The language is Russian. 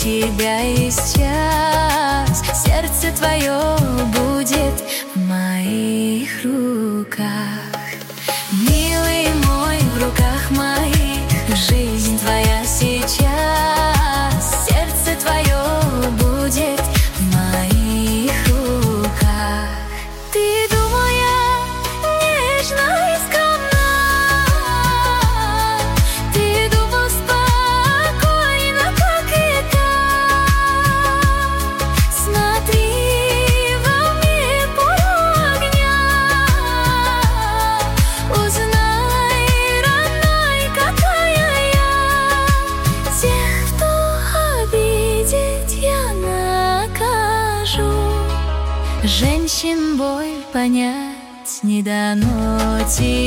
тебя и сейчас сердце твое будет в моих руках. Милый мой, в руках моих жизнь твоя сейчас, сердце твое будет в моих руках. Ты думая нежно и скромно, ты думал спокойно, как и так. Смотри во мне пору огня, узнай, родной, какая я. Тех, кто обидит, я накажу. Женщин боль понять не дано тебе.